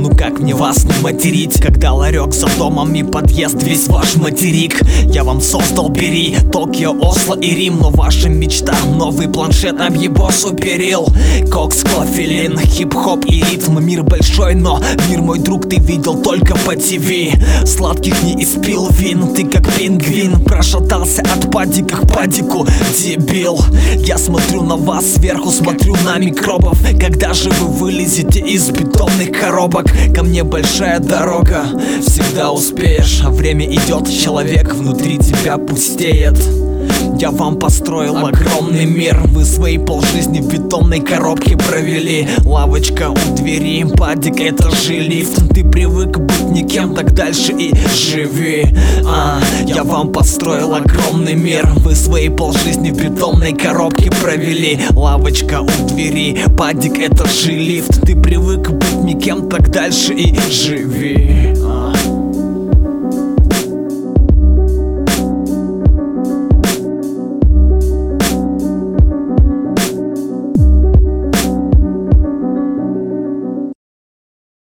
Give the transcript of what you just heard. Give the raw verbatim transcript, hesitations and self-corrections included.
Ну как мне вас не материть, когда ларек за домом и подъезд весь ваш материк. Я вам создал, бери Токио, Осло и Рим, но ваша мечта новый планшет объебос уперил. Кокс, клофелин, хип-хоп и ритм. Мир большой, но мир, мой друг, ты видел только по ТВ. Сладких не испил вин, ты как пингвин прошатался от падика к падику, дебил. Я смотрю на вас сверху, смотрю на микробов. Когда же вы вылезете из бетонных коробок? Ко мне большая дорога, всегда успеешь. А время идет, человек внутри тебя пустеет. Я вам построил огромный мир, вы свои полжизни в бетонной коробке провели. Лавочка у двери, падик, это же лифт. Ты привык быть никем, так дальше и живи. а, Я вам построил огромный мир, вы свои полжизни в бетонной коробке провели. Лавочка у двери, падик, это же лифт. Ты привык быть никем, так дальше и живи.